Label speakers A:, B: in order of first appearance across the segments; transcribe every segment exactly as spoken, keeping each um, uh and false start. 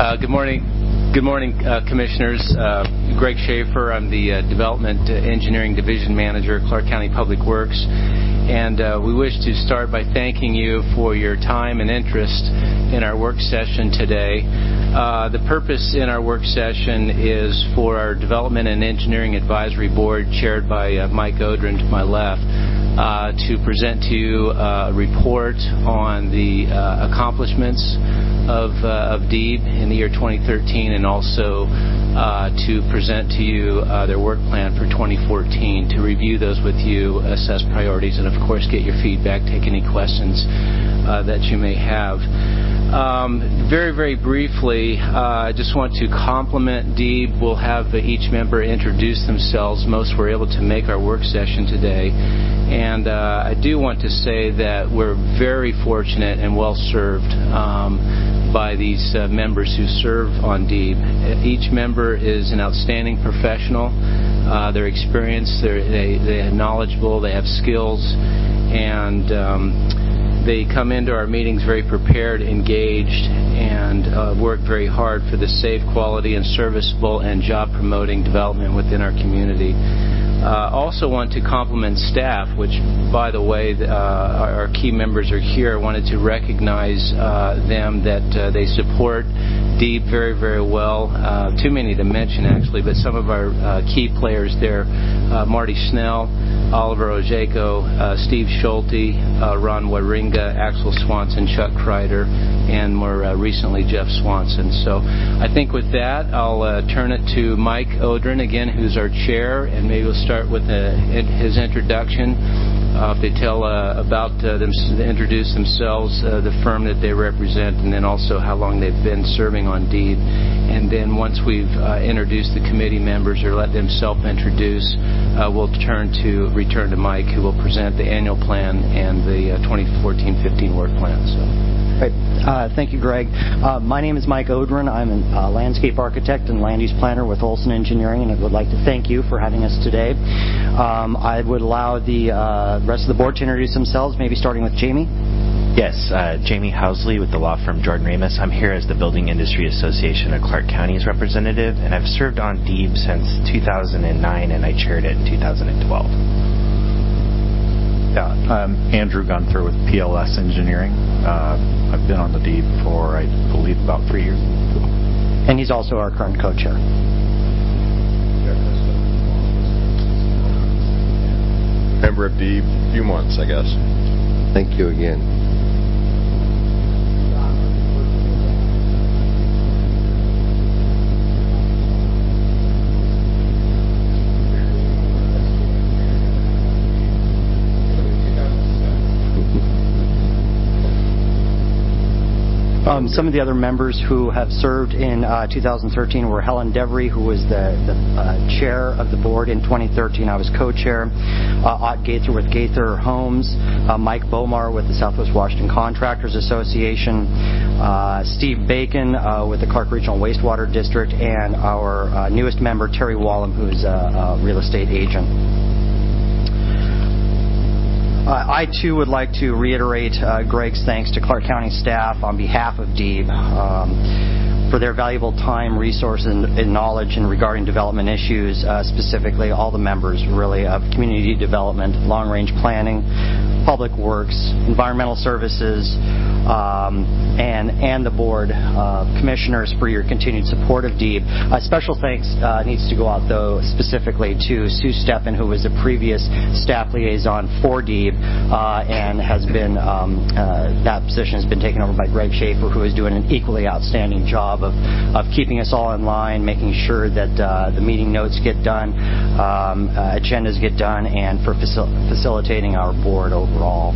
A: Uh, good morning. Good morning, uh, Commissioners. Uh, Greg Schaefer. I'm the uh, Development uh, Engineering Division Manager, Clark County Public Works. And uh, we wish to start by thanking you for your time and interest in our work session today. Uh, the purpose in our work session is for our Development and Engineering Advisory Board, chaired by uh, Mike Odren to my left, uh, to present to you uh, a report on the uh, accomplishments of, uh, of DEEB in the year twenty thirteen, and also uh, to present to you uh, their work plan for twenty fourteen, to review those with you, assess priorities, and of course get your feedback, take any questions uh, that you may have. Um, very, very briefly, uh, I just want to compliment DEEB. We'll have each member introduce themselves. Most were able to make our work session today. And uh, I do want to say that we're very fortunate and well served um, by these uh, members who serve on DEEB. Each member is an outstanding professional. Uh, they're experienced, they're they, they're knowledgeable, they have skills, and um, they come into our meetings very prepared, engaged, and uh, work very hard for the safe, quality, and serviceable and job-promoting development within our community. I uh, also want to compliment staff, which, by the way, uh, our, our key members are here. I wanted to recognize uh, them, that uh, they support DEEB very, very well. Uh, too many to mention, actually, but some of our uh, key players there, uh, Marty Snell, Oliver Ojeko, uh, Steve Schulte, uh, Ron Waringa, Axel Swanson, Chuck Kreider, and more uh, recently Jeff Swanson. So I think with that, I'll uh, turn it to Mike Odren, again, who's our chair, and maybe we'll start with uh, his introduction. Uh, if they tell uh, about uh, them, introduce themselves, uh, the firm that they represent, and then also how long they've been serving on DEEB. And then once we've uh, introduced the committee members or let them self-introduce, uh, we'll turn to return to Mike, who will present the annual plan and the uh, twenty fourteen fifteen work plan. So.
B: Great. Uh, thank you, Greg. Uh, my name is Mike Odren. I'm a uh, landscape architect and land use planner with Olson Engineering, and I would like to thank you for having us today. Um, I would allow the uh, rest of the board to introduce themselves, maybe starting with Jamie.
C: Yes, uh, Jamie Housley with the law firm Jordan Ramus. I'm here as the Building Industry Association of Clark County's representative, and I've served on DEEB since two thousand nine, and I chaired it in two thousand twelve.
D: Yeah, I'm Andrew Gunther with P L S Engineering. Uh, I've been on the DEEB for, I believe, about three years.
B: And he's also our current co-chair.
E: Member of DEEB, a few months, I guess.
F: Thank you again.
B: Um, some of the other members who have served in uh, two thousand thirteen were Helen Devery, who was the, the uh, chair of the board in twenty thirteen. I was co-chair. Uh, Ott Gaither with Gaither Homes. Uh, Mike Bomar with the Southwest Washington Contractors Association. Uh, Steve Bacon uh, with the Clark Regional Wastewater District. And our uh, newest member, Terry Wallum, who is a, a real estate agent. Uh, I, too, would like to reiterate uh, Greg's thanks to Clark County staff on behalf of DEEB um, for their valuable time, resources, and, and knowledge in regarding development issues, uh, specifically all the members, really, of community development, long-range planning, public works, environmental services, um, and, and the board uh, commissioners for your continued support of DEEB. A special thanks uh, needs to go out, though, specifically to Sue Steffen, who was the previous staff liaison for DEEB, uh, and has been, um, uh, that position has been taken over by Greg Schaefer, who is doing an equally outstanding job of, of keeping us all in line, making sure that uh, the meeting notes get done, um, uh, agendas get done, and for facil- facilitating our board overall.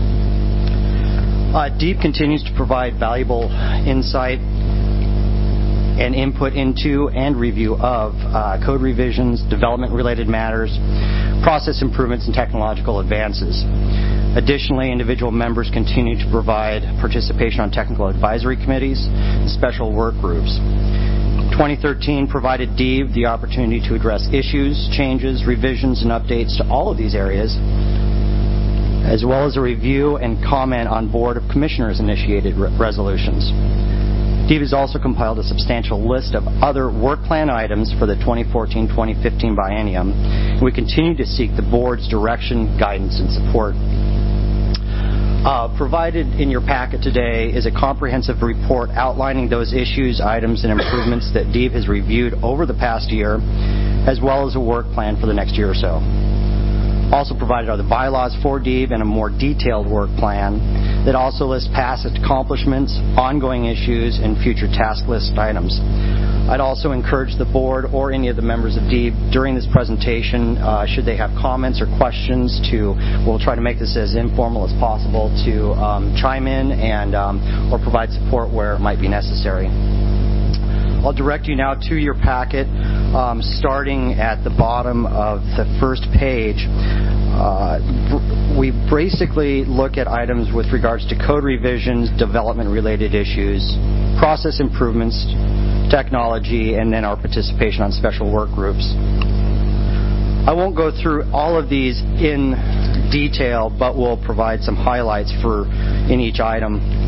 B: Uh, DEEB continues to provide valuable insight and input into and review of uh, code revisions, development-related matters, process improvements, and technological advances. Additionally, individual members continue to provide participation on technical advisory committees and special work groups. twenty thirteen provided DEEB the opportunity to address issues, changes, revisions, and updates to all of these areas, as well as a review and comment on Board of Commissioners initiated re- resolutions. Deeb has also compiled a substantial list of other work plan items for the twenty fourteen twenty fifteen biennium. We continue to seek the board's direction, guidance, and support. Uh, provided in your packet today is a comprehensive report outlining those issues, items, and improvements that Deeb has reviewed over the past year, as well as a work plan for the next year or so. Also provided are the bylaws for Deeb and a more detailed work plan that also lists past accomplishments, ongoing issues, and future task list items. I'd also encourage the board or any of the members of Deeb during this presentation, uh, should they have comments or questions, to we'll try to make this as informal as possible, to um, chime in and um, or provide support where it might be necessary. I'll direct you now to your packet, um, starting at the bottom of the first page. Uh, we basically look at items with regards to code revisions, development-related issues, process improvements, technology, and then our participation on special work groups. I won't go through all of these in detail, but we'll provide some highlights for in each item.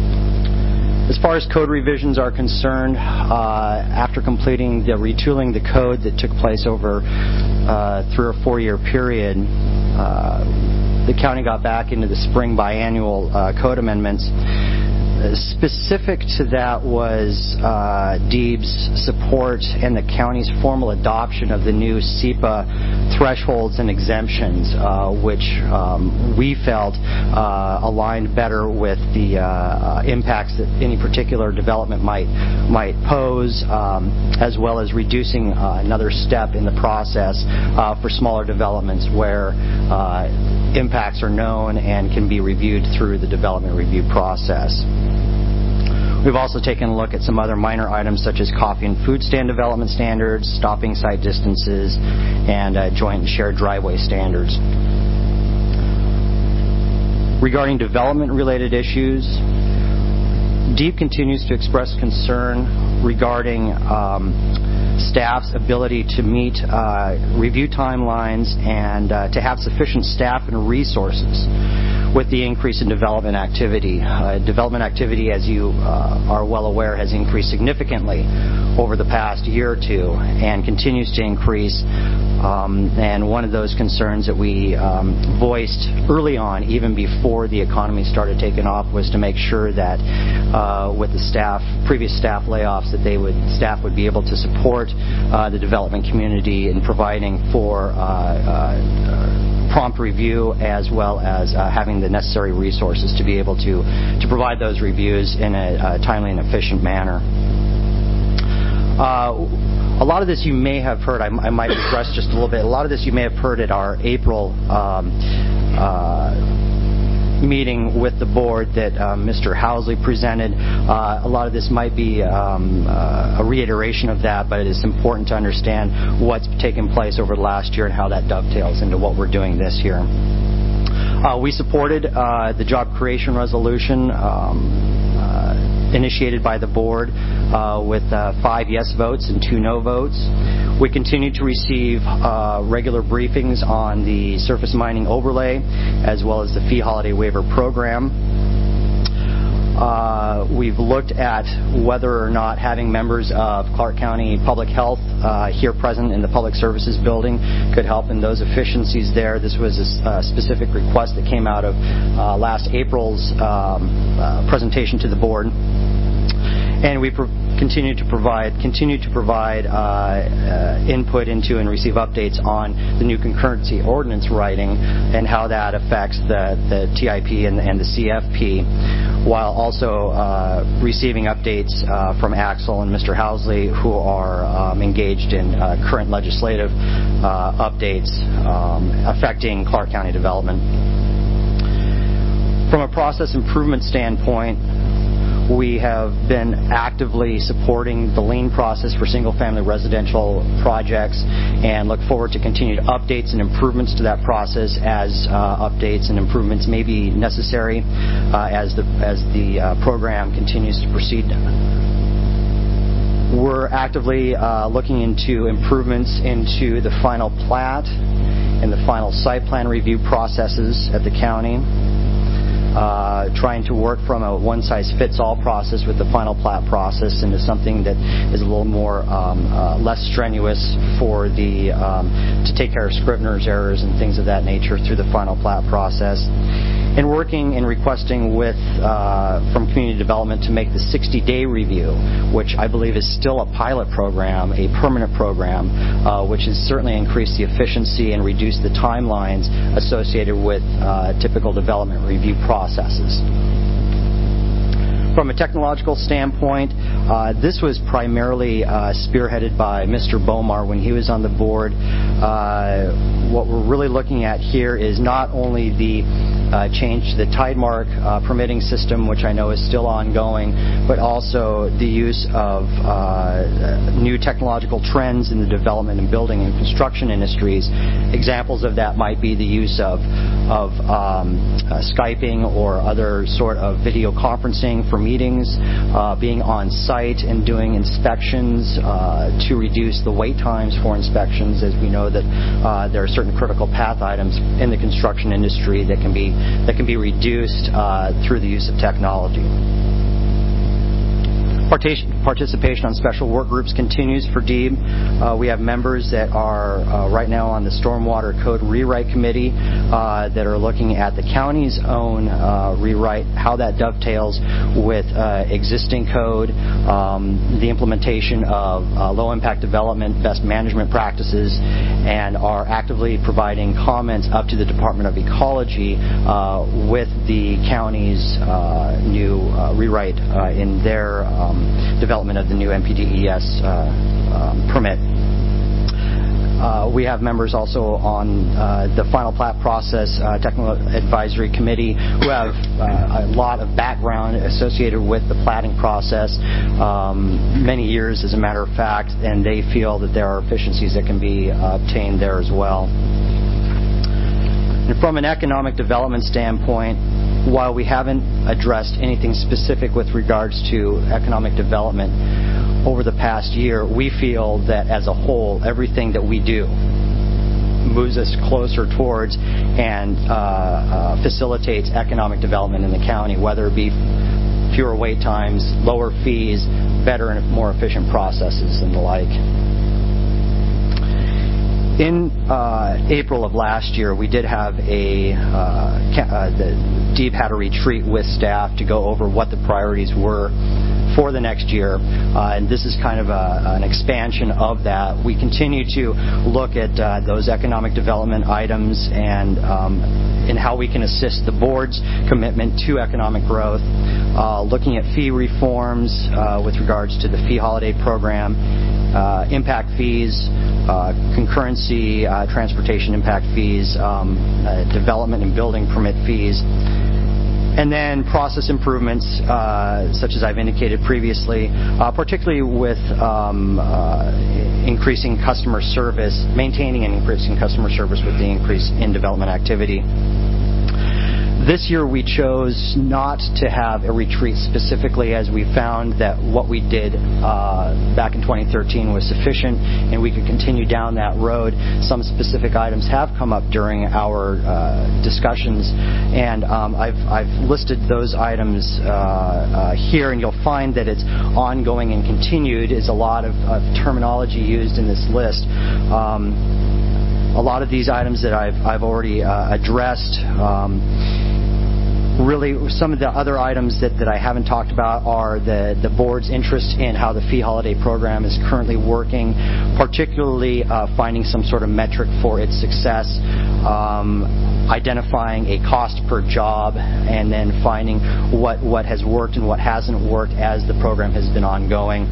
B: As far as code revisions are concerned, uh, after completing the retooling the code that took place over uh, three or four year period, uh, the county got back into the spring biannual uh, code amendments. Specific to that was uh, Deeb's support and the county's formal adoption of the new S E P A thresholds and exemptions, uh, which um, we felt uh, aligned better with the uh, impacts that any particular development might might pose, um, as well as reducing uh, another step in the process uh, for smaller developments where uh, impacts are known and can be reviewed through the development review process. We've also taken a look at some other minor items such as coffee and food stand development standards, stopping site distances, and uh, joint and shared driveway standards. Regarding development-related issues, Deeb continues to express concern regarding um, staff's ability to meet uh, review timelines and uh, to have sufficient staff and resources with the increase in development activity. Uh, development activity, as you uh, are well aware, has increased significantly over the past year or two and continues to increase. Um, and one of those concerns that we um, voiced early on, even before the economy started taking off, was to make sure that uh, with the staff, previous staff layoffs, that they would staff would be able to support uh, the development community in providing for uh, uh, prompt review, as well as uh, having the necessary resources to be able to to provide those reviews in a, a timely and efficient manner. Uh, a lot of this you may have heard. I, I might address just a little bit. A lot of this you may have heard at our April um, uh, meeting with the board that uh, Mister Housley presented. Uh, a lot of this might be um, uh, a reiteration of that, but it is important to understand what's taken place over the last year and how that dovetails into what we're doing this year. Uh, we supported uh, the job creation resolution um, uh, initiated by the board uh, with uh, five yes votes and two no votes. We continue to receive uh, regular briefings on the surface mining overlay, as well as the fee holiday waiver program. Uh, we've looked at whether or not having members of Clark County Public Health uh, here present in the Public Services Building could help in those efficiencies there. This was a, a specific request that came out of uh, last April's um, uh, presentation to the board. And we pro- continue to provide continue to provide uh, uh, input into and receive updates on the new concurrency ordinance writing and how that affects the, the T I P and, and the C F P, while also uh, receiving updates uh, from Axel and Mister Housley, who are um, engaged in uh, current legislative uh, updates um, affecting Clark County development. From a process improvement standpoint, we have been actively supporting the lien process for single-family residential projects and look forward to continued updates and improvements to that process as uh, updates and improvements may be necessary uh, as the as the uh, program continues to proceed. We're actively uh, looking into improvements into the final plat and the final site plan review processes at the county. uh, trying to work from a one-size-fits-all process with the final plat process into something that is a little more um, uh, less strenuous for the um, to take care of Scrivener's errors and things of that nature through the final plat process. And working and requesting with uh, from community development to make the sixty-day review, which I believe is still a pilot program, a permanent program, uh, which has certainly increased the efficiency and reduced the timelines associated with uh, typical development review processes. From a technological standpoint, uh, this was primarily uh, spearheaded by Mister Bomar when he was on the board. Uh, what we're really looking at here is not only the uh, change to the Tidemark uh, permitting system, which I know is still ongoing, but also the use of uh, new technological trends in the development and building and construction industries. Examples of that might be the use of, of um, uh, Skyping or other sort of video conferencing for meetings, uh, being on site and doing inspections uh, to reduce the wait times for inspections, as we know that uh, there are certain critical path items in the construction industry that can be that can be reduced uh, through the use of technology. Participation on special work groups continues for D E B. Uh, we have members that are uh, right now on the Stormwater Code Rewrite Committee uh, that are looking at the county's own uh, rewrite, how that dovetails with uh, existing code, um, the implementation of uh, low-impact development, best management practices, and are actively providing comments up to the Department of Ecology uh, with the county's uh, new uh, rewrite uh, in their um, development of the new M P D E S uh, um, permit. Uh, we have members also on uh, the final plat process uh, technical advisory committee who have uh, a lot of background associated with the platting process, um, many years as a matter of fact, and they feel that there are efficiencies that can be uh, obtained there as well. And from an economic development standpoint, while we haven't addressed anything specific with regards to economic development over the past year, we feel that as a whole, everything that we do moves us closer towards and uh, uh, facilitates economic development in the county, whether it be fewer wait times, lower fees, better and more efficient processes, and the like. In uh, April of last year, we did have a, uh, uh, the D E B had a retreat with staff to go over what the priorities were for the next year, uh, and this is kind of a, an expansion of that. We continue to look at uh, those economic development items and um, and how we can assist the board's commitment to economic growth, uh, looking at fee reforms uh, with regards to the fee holiday program, uh, impact fees, uh, concurrency, uh, transportation impact fees, um, uh, development and building permit fees, and then process improvements, uh, such as I've indicated previously, uh, particularly with um, uh, increasing customer service, maintaining and increasing customer service with the increase in development activity. This year we chose not to have a retreat specifically, as we found that what we did uh, back in twenty thirteen was sufficient and we could continue down that road. Some specific items have come up during our uh, discussions, and um, I've, I've listed those items uh, uh, here, and you'll find that it's ongoing and continued is a lot of, of terminology used in this list. Um, a lot of these items that I've, I've already uh, addressed. Um, Really, some of the other items that, that I haven't talked about are the, the board's interest in how the fee holiday program is currently working, particularly uh, finding some sort of metric for its success, um, identifying a cost per job, and then finding what, what has worked and what hasn't worked as the program has been ongoing.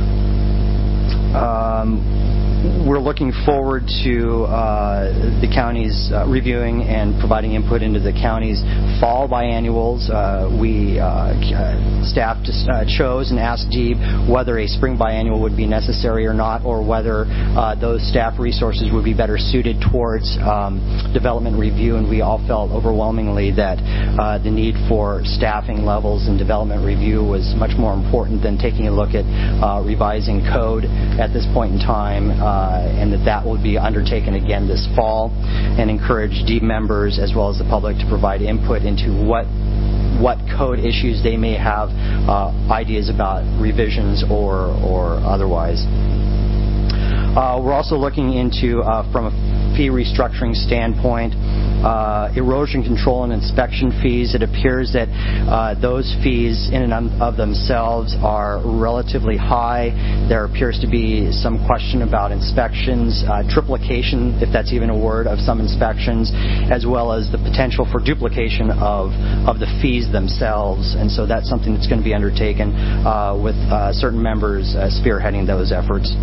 B: Um, We're looking forward to uh, the county's uh, reviewing and providing input into the county's fall biannuals. Uh, we uh, staff just, uh, chose and asked D E B whether a spring biannual would be necessary or not, or whether uh, those staff resources would be better suited towards um, development review. And we all felt overwhelmingly that uh, the need for staffing levels and development review was much more important than taking a look at uh, revising code at this point in time. Uh, Uh, and that that would be undertaken again this fall, and encourage D E B members as well as the public to provide input into what what code issues they may have uh, ideas about revisions or, or otherwise. Uh, we're also looking into, uh, from a fee restructuring standpoint, uh, erosion control and inspection fees. It appears that uh, those fees in and of themselves are relatively high. There appears to be some question about inspections, uh, triplication, if that's even a word, of some inspections, as well as the potential for duplication of, of the fees themselves. And so that's something that's going to be undertaken uh, with uh, certain members uh, spearheading those efforts.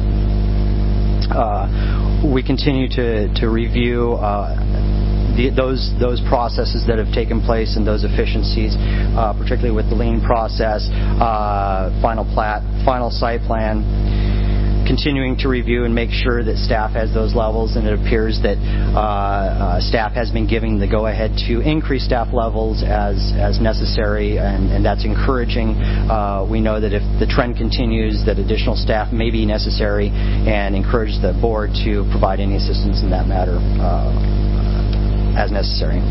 B: Uh, we continue to, to review uh, the, those those processes that have taken place and those efficiencies, uh, particularly with the lien process, uh, final plat, final site plan. Continuing to review and make sure that staff has those levels, and it appears that uh, uh, staff has been giving the go-ahead to increase staff levels as as necessary, and, and that's encouraging. Uh, we know that if the trend continues, that additional staff may be necessary, and encourage the board to provide any assistance in that matter uh, as necessary.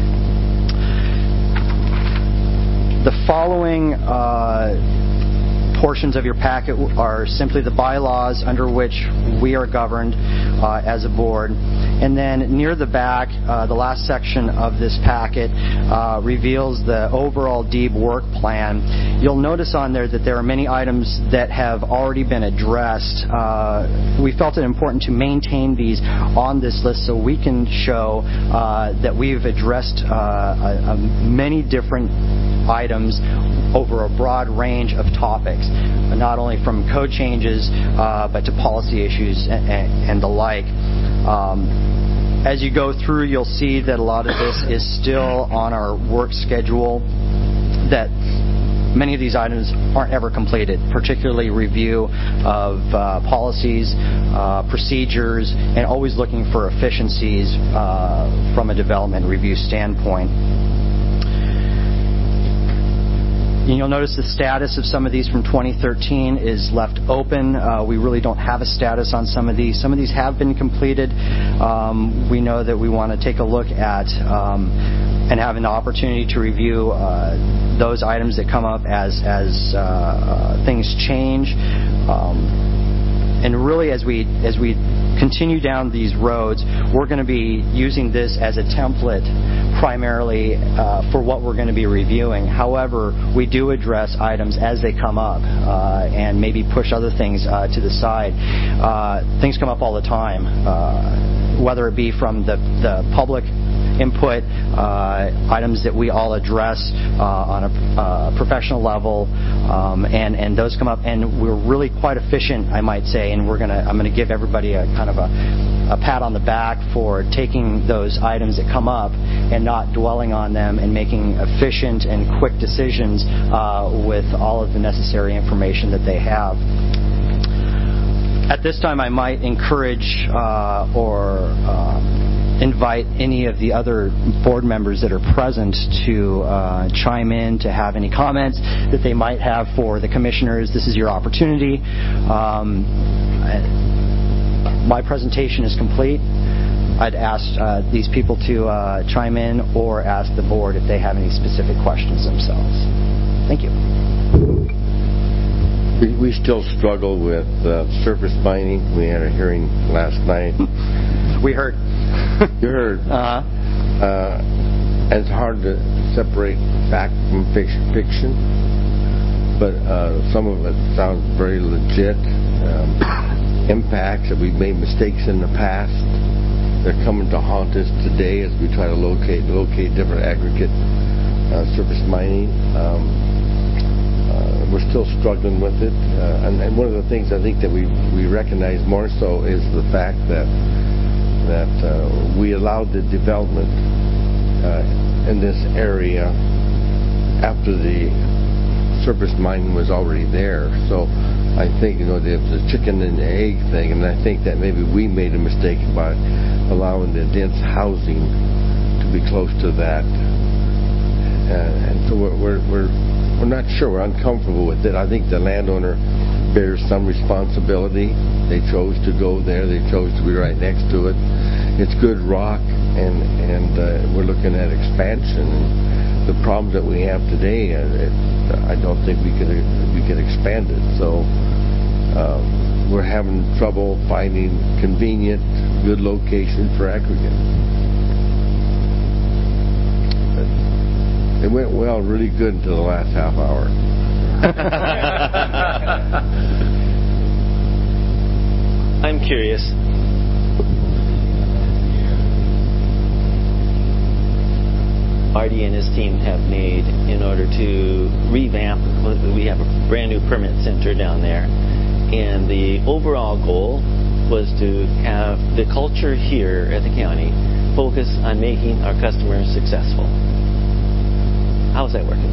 B: The following uh, portions of your packet are simply the bylaws under which we are governed uh, as a board. And then near the back, uh, the last section of this packet uh, reveals the overall D E B work plan. You'll notice on there that there are many items that have already been addressed. Uh, we felt it important to maintain these on this list so we can show uh, that we've addressed uh, a, a many different items over a broad range of topics, not only from code changes uh, but to policy issues and, and, and the like. Um, as you go through, you'll see that a lot of this is still on our work schedule, that many of these items aren't ever completed, particularly review of uh, policies, uh, procedures, and always looking for efficiencies uh, from a development review standpoint. You'll notice the status of some of these from twenty thirteen is left open. Uh, we really don't have a status on some of these. Some of these have been completed. Um, we know that we want to take a look at um, and have an opportunity to review uh, those items that come up as, as uh, uh, things change. Um, And really, as we as we continue down these roads, we're going to be using this as a template primarily uh, for what we're going to be reviewing. However, we do address items as they come up uh, and maybe push other things uh, to the side. Uh, things come up all the time, uh, whether it be from the, the public input, uh, items that we all address uh, on a uh, professional level, um, and and those come up, and we're really quite efficient, I might say, and we're gonna I'm gonna give everybody a kind of a, a pat on the back for taking those items that come up and not dwelling on them and making efficient and quick decisions uh, with all of the necessary information that they have. At this time, I might encourage uh, or uh, invite any of the other board members that are present to uh, chime in, to have any comments that they might have for the commissioners. This is your opportunity. Um, my presentation is complete. I'd ask uh, these people to uh, chime in or ask the board if they have any specific questions themselves. Thank you.
F: We, we still struggle with uh, surface mining. We had a hearing last night.
B: We heard.
F: You heard.
B: Uh-huh.
F: Uh, and it's hard to separate fact from fiction, but uh, some of it sounds very legit. Um, impacts that we've made mistakes in the past. They're coming to haunt us today as we try to locate locate different aggregate uh, surface mining. Um, uh, we're still struggling with it, uh, and, and one of the things I think that we we recognize more so is the fact that. that uh, we allowed the development uh, in this area after the surface mining was already there. So I think, you know, there's the chicken and the egg thing, and I think that maybe we made a mistake by allowing the dense housing to be close to that. Uh, and so we're, we're, we're, we're not sure. We're uncomfortable with it. I think the landowner bears some responsibility. They chose to go there. They chose to be right next to it. It's good rock, and and uh, we're looking at expansion. the problems that we have today, uh, it, I don't think we could we could expand it. So uh, we're having trouble finding convenient, good location for aggregate. It went well, really good until the last half hour.
G: I'm curious. Artie and his team have made in order to revamp. We have a brand new permit center down there, and the overall goal was to have the culture here at the county focus on making our customers successful. How's that working?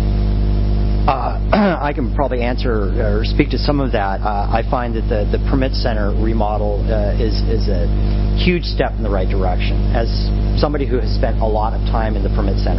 B: Uh, I can probably answer or speak to some of that. Uh, I find that the, the permit center remodel uh, is, is a huge step in the right direction. As somebody who has spent a lot of time in the permit center,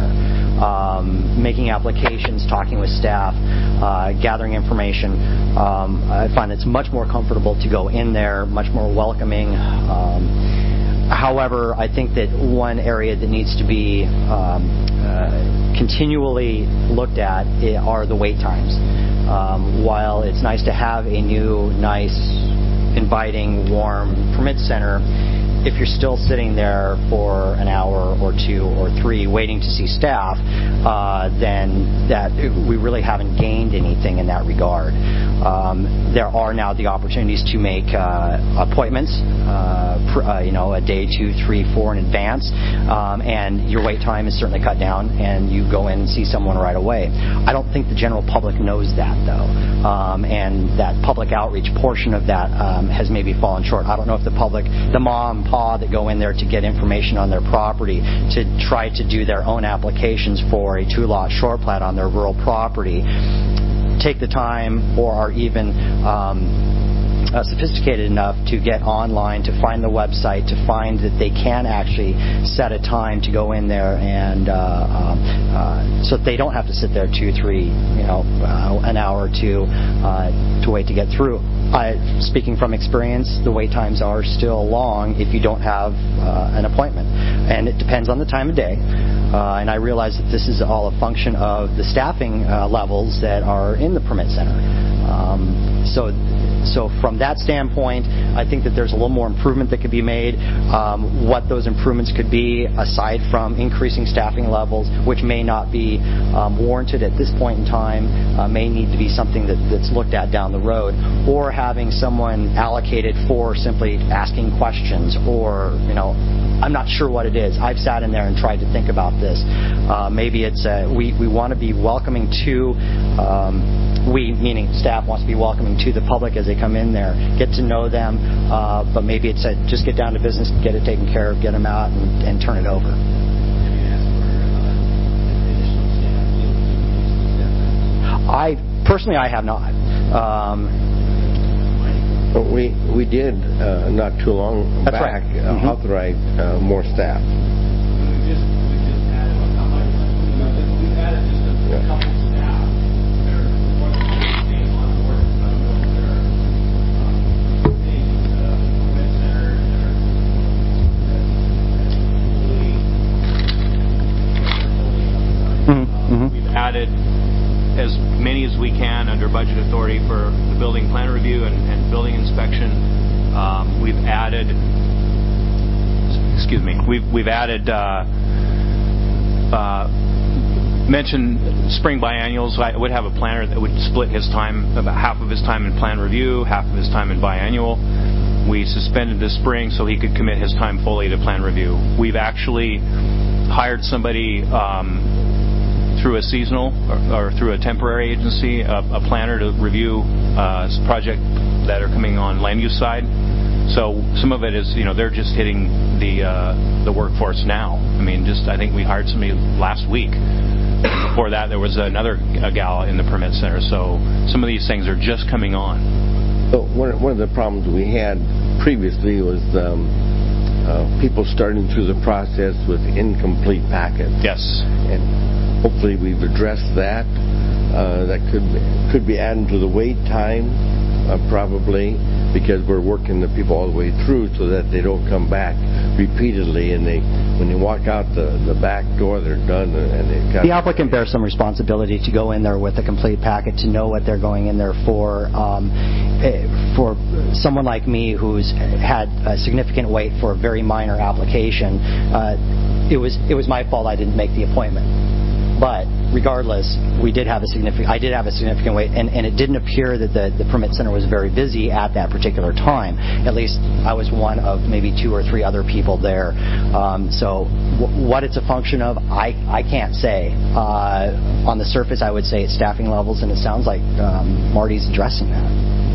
B: um, making applications, talking with staff, uh, gathering information, um, I find it's much more comfortable to go in there, much more welcoming. Um, However, I think that one area that needs to be um, uh, continually looked at are the wait times. Um, while it's nice to have a new, nice, inviting, warm permit center, if you're still sitting there for an hour or two or three waiting to see staff, uh, then that we really haven't gained anything in that regard. Um, there are now the opportunities to make uh, appointments, uh, pr- uh, you know, a day, two, three, four in advance, um, and your wait time is certainly cut down, and you go in and see someone right away. I don't think the general public knows that, though, um, and that public outreach portion of that um, has maybe fallen short. I don't know if the public, the mom, pa that go in there to get information on their property, to try to do their own applications for a two-lot short plat on their rural property, take the time or are even um, uh, sophisticated enough to get online, to find the website, to find that they can actually set a time to go in there, and uh, um, uh, so that they don't have to sit there two, three, you know, uh, an hour or two uh, to wait to get through. I, speaking from experience, the wait times are still long if you don't have uh, an appointment, and it depends on the time of day. Uh, and I realize that this is all a function of the staffing uh, levels that are in the permit center. Um, so, so from that standpoint, I think that there's a little more improvement that could be made. Um, what those improvements could be, aside from increasing staffing levels, which may not be um, warranted at this point in time, uh, may need to be something that, that's looked at down the road, or having someone allocated for simply asking questions, or, you know, I'm not sure what it is. I've sat in there and tried to think about this. Uh, maybe it's uh, we, we want to be welcoming to, um, we, meaning staff, wants to be welcoming to the public as they come in there, get to know them, uh, but maybe it's a, just get down to business, get it taken care of, get them out, and, and turn it over. I, personally, I have not. Um,
F: Well, we we did uh, not too long
B: That's
F: back
B: right.
F: uh,
B: Mm-hmm.
F: authorize uh, more staff.
H: We just we just added a couple. We've added just a
F: Yeah.
H: couple staff. They're more than staying on board. I don't know if they're um, things, uh, event center, they're that's fully fully up and running.
B: Mm-hmm.
H: Um, we've added as many as we can under budget authority for the building plan review and, and building inspection. Um, we've added, excuse me, we've we've added. Uh, uh, mentioned spring biennials. I would have a planner that would split his time, about half of his time in plan review, half of his time in biannual. We suspended this spring so he could commit his time fully to plan review. We've actually hired somebody um, through a seasonal or, or through a temporary agency, a, a planner to review uh, projects that are coming on land use side. So some of it is, you know, they're just hitting the uh, the workforce now. I mean, just I think we hired somebody last week. Before that, there was another a gal in the permit center. So some of these things are just coming on.
F: So one one of the problems we had previously was um, uh, people starting through the process with incomplete packets.
H: Yes.
F: And hopefully we've addressed that. uh, that could be, could be added to the wait time, uh, probably, because we're working the people all the way through so that they don't come back repeatedly, and they, when they walk out the, the back door, they're done, and they got...
B: The applicant bears some responsibility to go in there with a complete packet, to know what they're going in there for. Um, for someone like me who's had a significant wait for a very minor application, uh, it was it was my fault I didn't make the appointment. But regardless, we did have a significant. I did have a significant wait, and, and it didn't appear that the, the permit center was very busy at that particular time. At least I was one of maybe two or three other people there. Um, so w- what it's a function of, I I can't say. Uh, on the surface, I would say it's staffing levels, and it sounds like um, Marty's addressing that.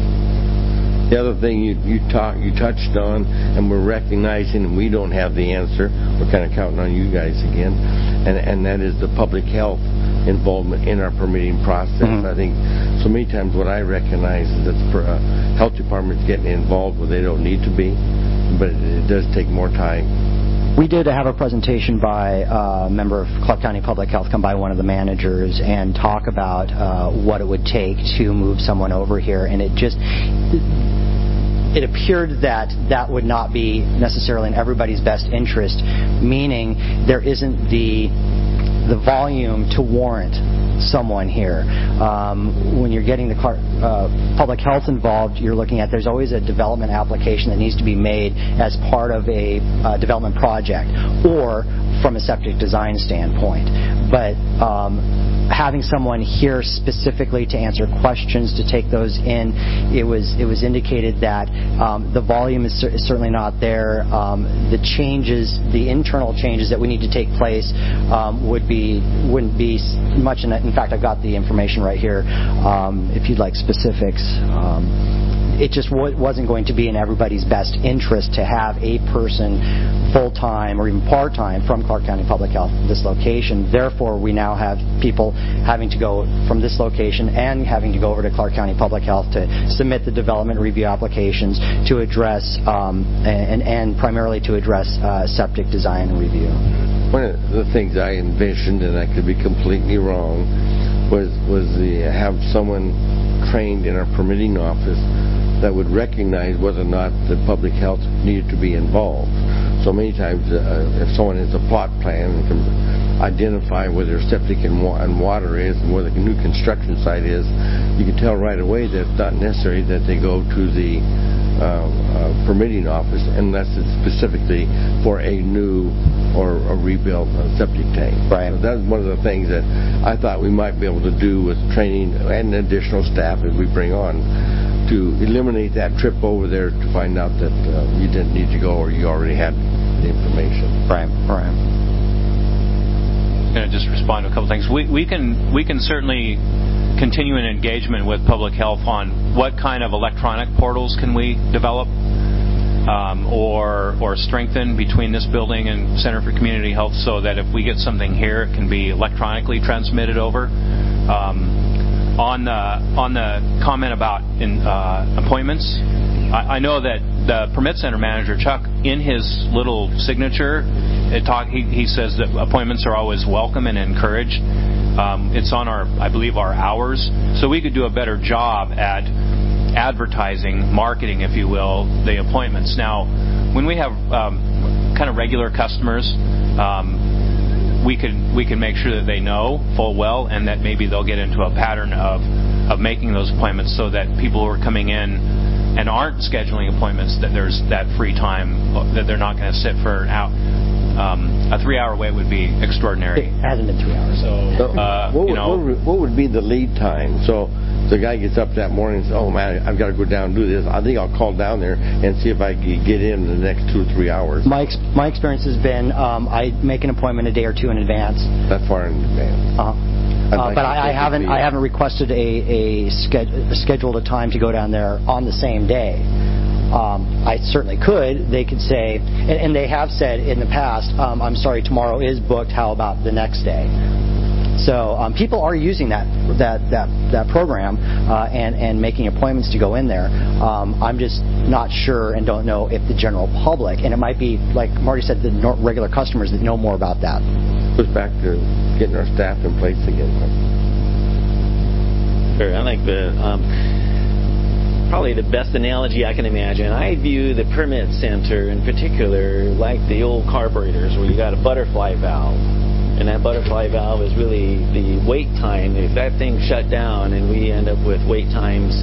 F: The other thing you you, talk, you touched on, and we're recognizing, and we don't have the answer. We're kind of counting on you guys again, and and that is the public health involvement in our permitting process. Mm-hmm. I think so many times what I recognize is that the uh, health department's getting involved where they don't need to be, but it, it does take more time.
B: We did have a presentation by a member of Clark County Public Health come by one of the managers and talk about uh, what it would take to move someone over here, and it just it appeared that that would not be necessarily in everybody's best interest, meaning there isn't the the volume to warrant someone here. Um, when you're getting the uh, public health involved, you're looking at there's always a development application that needs to be made as part of a uh, development project or from a septic design standpoint. But um, having someone here specifically to answer questions, to take those in, it was it was indicated that um, the volume is, cer- is certainly not there. Um, the changes, the internal changes that we need to take place um, would be wouldn't be much. In, in fact, I've got the information right here. Um, if you'd like specifics. Um, It just w- wasn't going to be in everybody's best interest to have a person full-time or even part-time from Clark County Public Health at this location. Therefore, we now have people having to go from this location and having to go over to Clark County Public Health to submit the development review applications to address, um, and, and primarily to address uh, septic design and review.
F: One of the things I envisioned, and I could be completely wrong, was, was the have someone trained in our permitting office that would recognize whether or not the public health needed to be involved. So many times, uh, if someone has a plot plan and can identify where their septic and, wa- and water is and where the new construction site is, you can tell right away that it's not necessary that they go to the uh, uh, permitting office unless it's specifically for a new or a rebuilt uh, septic tank.
B: Right.
F: So that's one of the things that I thought we might be able to do with training and additional staff as we bring on, to eliminate that trip over there to find out that uh, you didn't need to go or you already had the information.
B: Right, right.
H: I'm going to just respond to a couple things. We, we can we can certainly continue an engagement with public health on what kind of electronic portals can we develop um, or or strengthen between this building and Center for Community Health, so that if we get something here, it can be electronically transmitted over. Um, On the on the comment about in, uh, appointments, I, I know that the permit center manager Chuck, in his little signature, it talk, he, he says that appointments are always welcome and encouraged. Um, it's on our, I believe, our hours, so we could do a better job at advertising, marketing, if you will, the appointments. Now, when we have um, kind of regular customers. Um, we can we can make sure that they know full well, and that maybe they'll get into a pattern of of making those appointments, so that people who are coming in and aren't scheduling appointments, that there's that free time, that they're not going to sit for an hour. Um, a three-hour wait would be extraordinary.
B: It hasn't been three hours.
H: So, uh,
F: what,
H: you
F: would,
H: know,
F: what, would, what would be the lead time? So the guy gets up that morning and says, "Oh man, I've got to go down and do this. I think I'll call down there and see if I can get in the next two or three hours."
B: My ex- my experience has been um, I make an appointment a day or two in advance.
F: That far in advance.
B: Uh-huh. Uh, but I, I haven't I haven't requested a a, sched- a scheduled a time to go down there on the same day. Um, I certainly could. They could say, and, and they have said in the past, um, I'm sorry, tomorrow is booked. How about the next day? So um, people are using that that that, that program uh, and and making appointments to go in there. Um, I'm just not sure and don't know if the general public, and it might be like Marty said, the regular customers that know more about that.
F: Goes back to getting our staff in place again.
G: Or I like the um, probably the best analogy I can imagine. I view the permit center in particular like the old carburetors, where you got a butterfly valve, and that butterfly valve is really the wait time. If that thing shut down and we end up with wait times.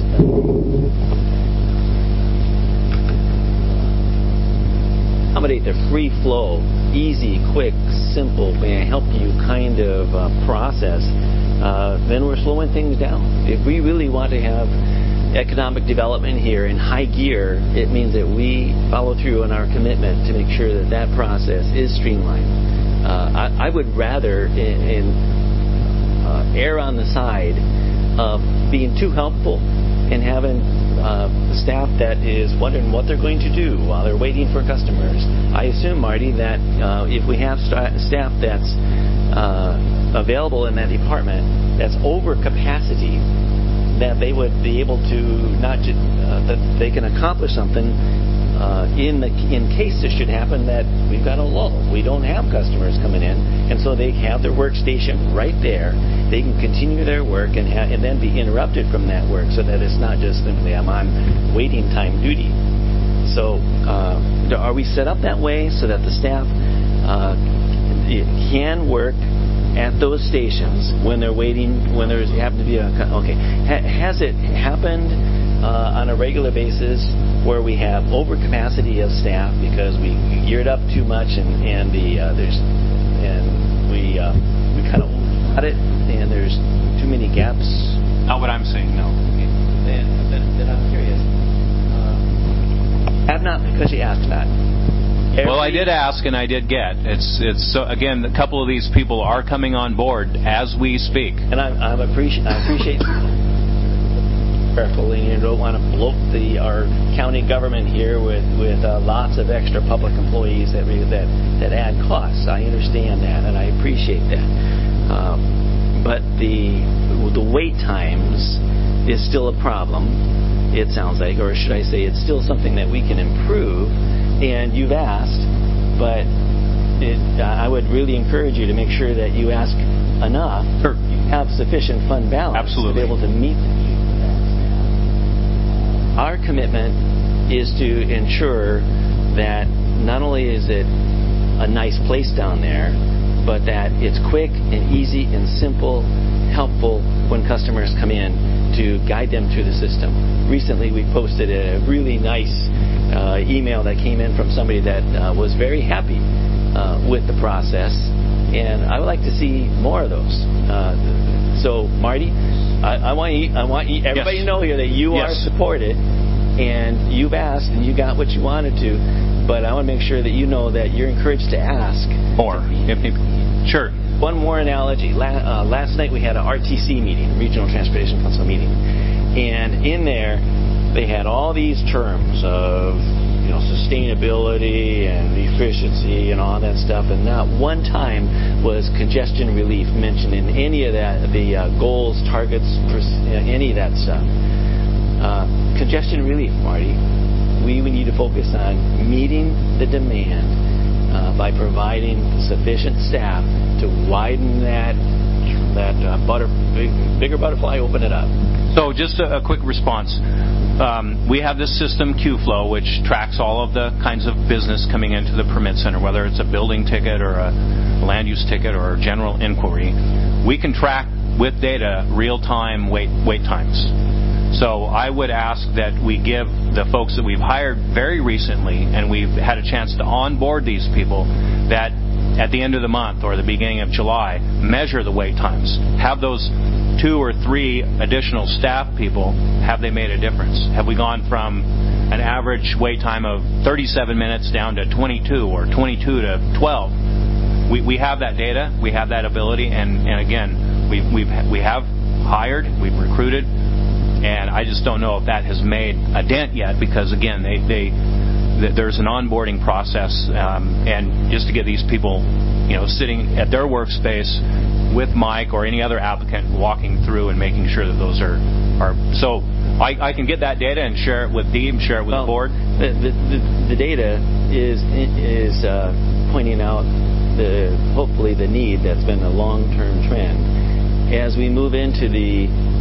G: Accommodate the free flow, easy, quick, simple, and help you kind of uh, process, uh, then we're slowing things down. If we really want to have economic development here in high gear, it means that we follow through on our commitment to make sure that that process is streamlined. Uh, I, I would rather in, in, uh, err on the side of being too helpful and having uh, staff that is wondering what they're going to do while they're waiting for customers. I assume, Marty, that uh, if we have st- staff that's uh, available in that department that's over capacity, that they would be able to not just, uh, that they can accomplish something uh, in the in case this should happen, that we've got a lull. We don't have customers coming in, and so they have their workstation right there. They can continue their work and ha- and then be interrupted from that work, so that it's not just simply I'm on waiting time duty. So uh, are we set up that way so that the staff uh, can work at those stations when they're waiting, when there's happen to be a okay? Ha- has it happened uh, on a regular basis where we have overcapacity of staff because we geared up too much and and the uh, there's and we uh, we kind of got it and there's too many gaps?
H: Not what I'm saying. No.
G: Okay. Then, then, then I'm curious. Uh, have not because you asked that. Every
H: Well, I did ask and I did get. It's it's so again, a couple of these people are coming on board as we speak.
G: And I, I appreciate I appreciate careful, and you don't want to bloat the our county government here with with uh, lots of extra public employees that re, that that add costs. I understand that and I appreciate that. Um, but the the wait times is still a problem. It sounds like, or should I say, it's still something that we can improve. And you've asked, but it, I would really encourage you to make sure that you ask enough,
H: Sure.
G: You have sufficient fund balance
H: Absolutely.
G: to be able to meet the needs of that staff. Our commitment is to ensure that not only is it a nice place down there, but that it's quick and easy and simple, helpful when customers come in to guide them through the system. Recently, we posted a really nice uh, email that came in from somebody that uh, was very happy uh, with the process, and I would like to see more of those. Uh, so, Marty, I, I want you, I want you, everybody
H: Yes.
G: to know here that you
H: Yes.
G: are supported, and you've asked and you got what you wanted to, but I want to make sure that you know that you're encouraged to ask
H: Or if you, sure.
G: One more analogy. La- uh, last night we had an R T C meeting, Regional Transportation Council meeting, and in there they had all these terms of, you know, sustainability and efficiency and all that stuff, and not one time was congestion relief mentioned in any of that, the uh, goals, targets, any of that stuff. Uh, congestion relief, Marty. We, we need to focus on meeting the demand Uh, by providing sufficient staff to widen that that uh, butter, big, bigger butterfly, open it up.
H: So just a, a quick response. Um, we have this system, Q-Flow, which tracks all of the kinds of business coming into the permit center, whether it's a building ticket or a land use ticket or a general inquiry. We can track with data real-time wait wait times. So I would ask that we give the folks that we've hired very recently, and we've had a chance to onboard these people, that at the end of the month or the beginning of July, measure the wait times. Have those two or three additional staff people, have they made a difference? Have we gone from an average wait time of thirty-seven minutes down to twenty-two or twenty-two to twelve? We we have that data, we have that ability, and, and again, we've, we've, we have hired, we've recruited, and I just don't know if that has made a dent yet, because again, they, they there's an onboarding process, um, and just to get these people, you know, sitting at their workspace with Mike or any other applicant, walking through and making sure that those are are. So I, I can get that data and share it with Deeb, share it with
G: well,
H: the board.
G: The, the, the, the data is is uh, pointing out the hopefully the need that's been a long-term trend. As we move into the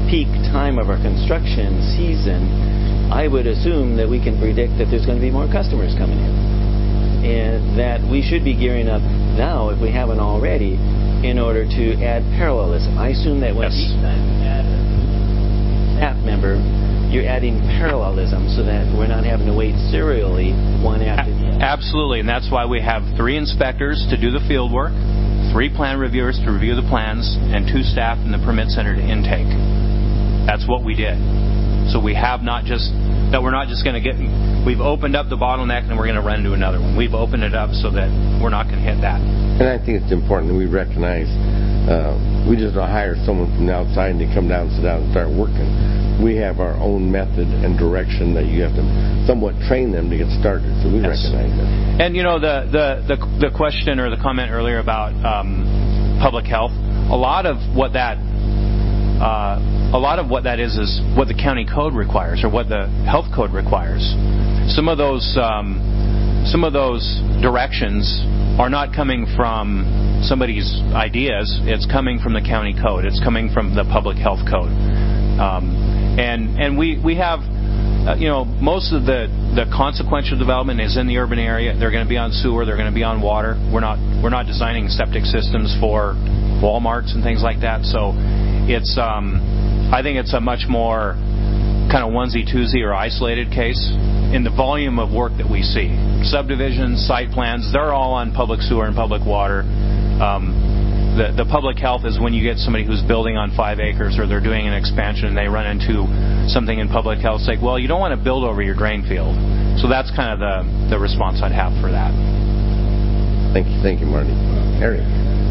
G: peak time of our construction season, I would assume that we can predict that there's going to be more customers coming in. And that we should be gearing up now, if we haven't already, in order to add parallelism. I assume that when
H: Yes.
G: each time you add a staff member, you're adding parallelism so that we're not having to wait serially one after the other.
H: Absolutely, and that's why we have three inspectors to do the field work, three plan reviewers to review the plans, and two staff in the permit center to intake. That's what we did. So we have not just, that we're not just going to get, we've opened up the bottleneck and we're going to run into another one. We've opened it up so that we're not going to hit that.
F: And I think it's important that we recognize uh, we just don't hire someone from the outside and they come down, sit down, and start working. We have our own method and direction that you have to somewhat train them to get started. So we
H: Yes.
F: recognize that.
H: And you know, the, the, the, the question or the comment earlier about um, public health, a lot of what that uh, a lot of what that is is what the county code requires or what the health code requires. Some of those um, some of those directions are not coming from somebody's ideas. It's coming from the county code. It's coming from the public health code. Um, and and we we have uh, you know most of the the consequential development is in the urban area. They're going to be on sewer. They're going to be on water. We're not we're not designing septic systems for Walmarts and things like that. So it's um, I think it's a much more kind of onesie twosie or isolated case in the volume of work that we see. Subdivisions, site plans, they're all on public sewer and public water. Um, The, the public health is when you get somebody who's building on five acres or they're doing an expansion and they run into something in public health. It's like, well, you don't want to build over your drain field. So that's kind of the, the response I'd have for that.
F: Thank you, thank you, Marty. Eric.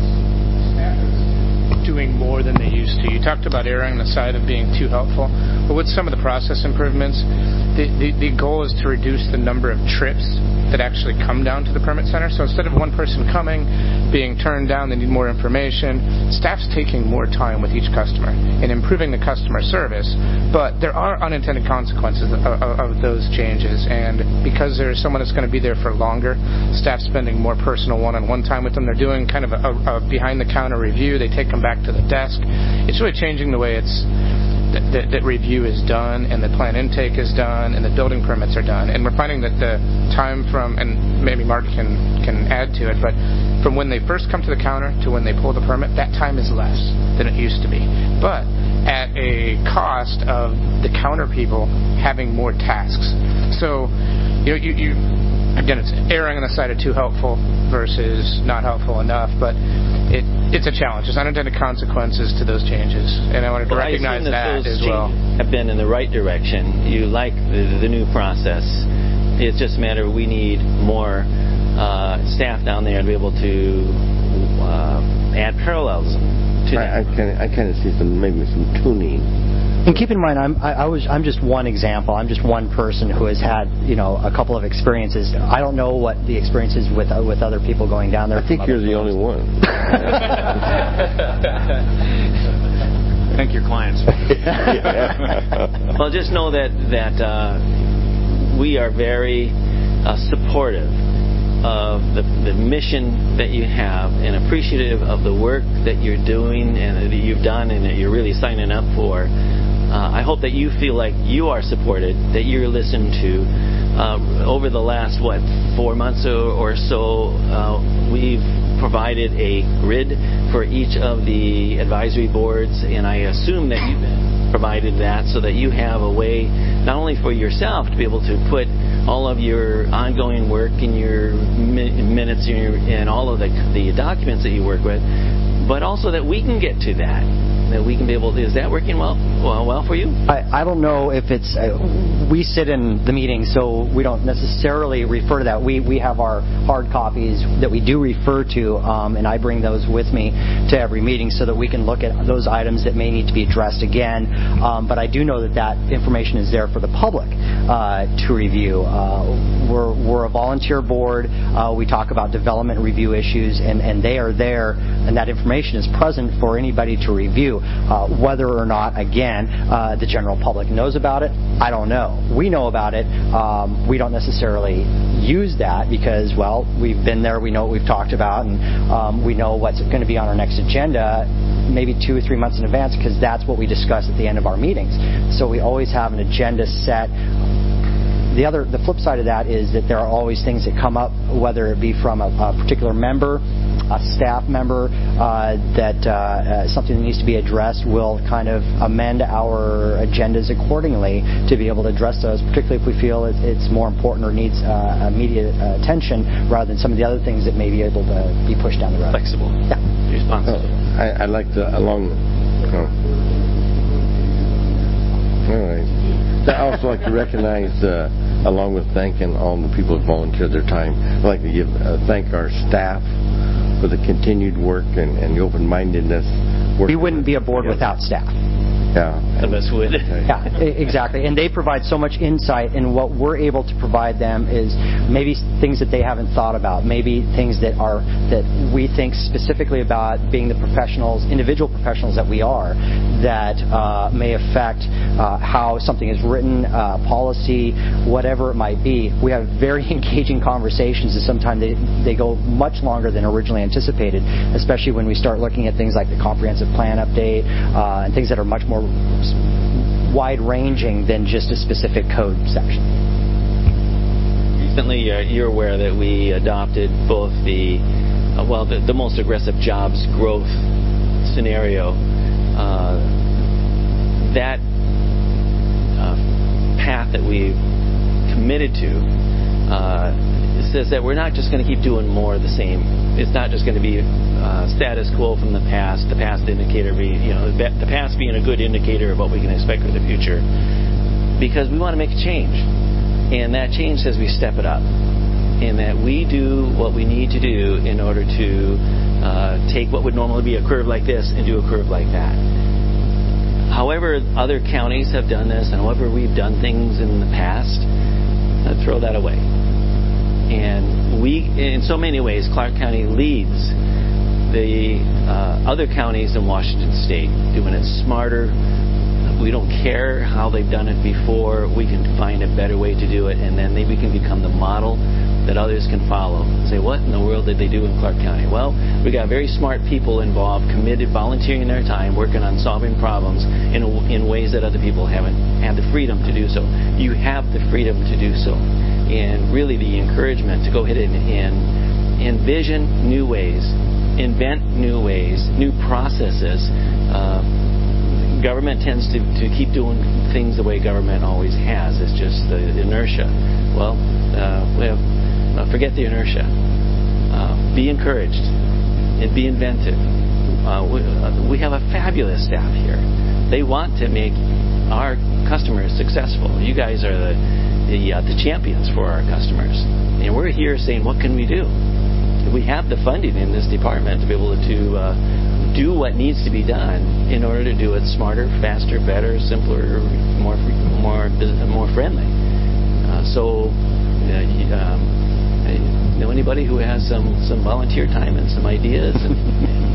I: Doing more than they used to. You talked about erring on the side of being too helpful, but with some of the process improvements, the, the, the goal is to reduce the number of trips that actually come down to the permit center. So instead of one person coming, being turned down, they need more information, staff's taking more time with each customer and improving the customer service, but there are unintended consequences of, of, of those changes, and because there's someone that's going to be there for longer, staff spending more personal one-on-one time with them. They're doing kind of a, a behind-the-counter review. They take them back to the desk. It's really changing the way it's that, that, that review is done and the plan intake is done and the building permits are done. And we're finding that the time from, and maybe Mark can, can add to it, but from when they first come to the counter to when they pull the permit, that time is less than it used to be. But at a cost of the counter people having more tasks. So, you know, you, you again, it's erring on the side of too helpful versus not helpful enough, but it it's a challenge. There's unintended consequences to those changes, and I wanted to
G: well,
I: recognize
G: I
I: that,
G: that those
I: as well.
G: Have been in the right direction. You like the, the new process. It's just a matter of we need more uh, staff down there to be able to uh, add parallelism to
F: I, I
G: that.
F: kind of I kind of see some maybe some tuning.
B: And keep in mind, I'm I, I was I'm just one example. I'm just one person who has had you know a couple of experiences. I don't know what the experience is with uh, with other people going down there.
F: I think you're the only one.
H: Thank your clients.
G: Well, just know that that uh, we are very uh, supportive of the, the mission that you have and appreciative of the work that you're doing and that you've done and that you're really signing up for. Uh, I hope that you feel like you are supported, that you're listened to. Uh, over the last, what, four months or, or so, uh, we've provided a grid for each of the advisory boards, and I assume that you've provided that so that you have a way not only for yourself to be able to put all of your ongoing work and your mi- minutes and, your, and all of the, the documents that you work with, but also that we can get to that. That we can be able to. Is that working well well, well for you?
B: I, I don't know if it's. Uh, we sit in the meeting, so we don't necessarily refer to that. We we have our hard copies that we do refer to, um, and I bring those with me to every meeting so that we can look at those items that may need to be addressed again. Um, but I do know that that information is there for the public uh, to review. Uh, we're we're a volunteer board. Uh, we talk about development review issues, and, and they are there, and that information is present for anybody to review. Uh, whether or not, again, uh, the general public knows about it, I don't know. We know about it. Um, we don't necessarily use that because, well, we've been there, we know what we've talked about, and um, we know what's going to be on our next agenda. maybe two or three months in advance, because that's what we discuss at the end of our meetings. So we always have an agenda set. The other, the flip side of that is that there are always things that come up, whether it be from a, a particular member, a staff member, uh, that uh, uh, something that needs to be addressed. We'll kind of amend our agendas accordingly to be able to address those, particularly if we feel it, it's more important or needs uh, immediate uh, attention rather than some of the other things that may be able to be pushed down the road.
G: Flexible.
B: Yeah.
G: Responsible.
F: Uh, I, I'd like to, along... Oh. All right. I'd also like to recognize, uh, along with thanking all the people that volunteered their time, I'd like to give uh, thank our staff for the continued work and, and the open-mindedness.
B: We wouldn't be a board without staff.
F: Yeah.
G: None of us would.
B: Yeah, exactly. And they provide so much insight, and what we're able to provide them is maybe things that they haven't thought about, maybe things that are that we think specifically about being the professionals, individual professionals that we are, that uh, may affect uh, how something is written, uh, policy, whatever it might be. We have very engaging conversations, and sometimes they, they go much longer than originally anticipated, especially when we start looking at things like the comprehensive plan update uh, and things that are much more wide-ranging than just a specific code section.
G: Recently, uh, you're aware that we adopted both the, uh, well, the, the most aggressive jobs growth scenario. Uh, that uh, path that we've committed to uh, says that we're not just going to keep doing more of the same. It's not just going to be uh, status quo from the past, the past indicator, be, you know, the past being a good indicator of what we can expect for the future, because we want to make a change. And that change says we step it up, and that we do what we need to do in order to uh, take what would normally be a curve like this and do a curve like that. However other counties have done this, and however we've done things in the past, uh, throw that away. And we, in so many ways, Clark County leads the uh, other counties in Washington State, doing it smarter. We don't care how they've done it before. We can find a better way to do it, and then maybe we can become the model that others can follow. Say, what in the world did they do in Clark County? Well, we got very smart people involved, committed, volunteering their time, working on solving problems in in ways that other people haven't had the freedom to do so. You have the freedom to do so. And really the encouragement to go ahead and, and envision new ways, invent new ways, new processes. Uh, government tends to, to keep doing things the way government always has. It's just the inertia. Well, uh, we have, uh, forget the inertia. Uh, be encouraged and be inventive. Uh, we, uh, we have a fabulous staff here. They want to make our customers successful. You guys are the The, uh, the champions for our customers. And we're here saying, what can we do? We have the funding in this department to be able to uh, do what needs to be done in order to do it smarter, faster, better, simpler, more more more friendly. Uh, so, uh, um, know anybody who has some, some volunteer time and some ideas? And,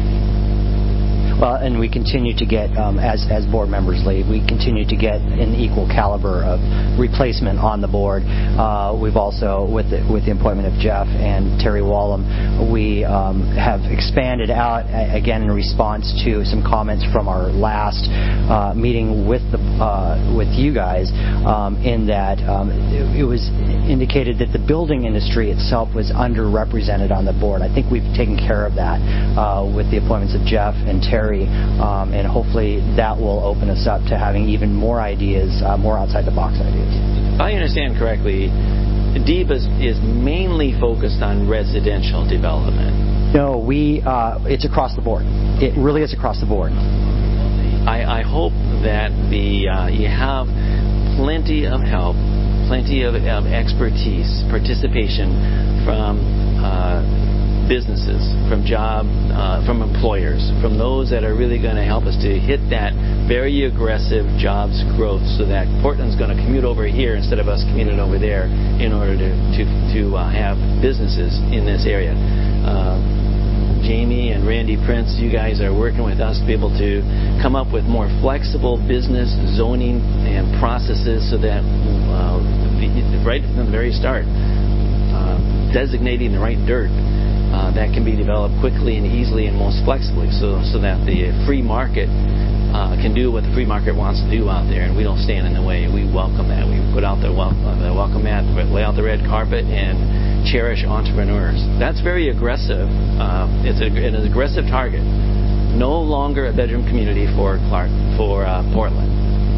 B: Well, and we continue to get, um, as as board members leave, we continue to get an equal caliber of replacement on the board. Uh, we've also, with the, with the appointment of Jeff and Terry Wallum, we um, have expanded out, again, in response to some comments from our last uh, meeting with the uh, with you guys, um, in that um, it, it was indicated that the building industry itself was underrepresented on the board. I think we've taken care of that uh, with the appointments of Jeff and Terry. Um, and hopefully that will open us up to having even more ideas, uh, more outside-the-box ideas.
G: If I understand correctly, D E B is, is mainly focused on residential development.
B: No, we uh, it's across the board. It really is across the board.
G: I, I hope that the uh, you have plenty of help, plenty of, of expertise, participation from uh, businesses, from job, uh, from employers, from those that are really going to help us to hit that very aggressive jobs growth, so that Portland's going to commute over here instead of us commuting over there in order to to, to uh, have businesses in this area. Uh, Jamie and Randy Prince, you guys are working with us to be able to come up with more flexible business zoning and processes, so that uh, the, right from the very start, uh, designating the right dirt uh, that can be developed quickly and easily and most flexibly, so so that the free market uh, can do what the free market wants to do out there, and we don't stand in the way. We welcome that. We put out the, wel- the welcome mat, lay out the red carpet, and cherish entrepreneurs. That's very aggressive. Uh, it's a, an aggressive target. No longer a bedroom community for Clark for uh, Portland.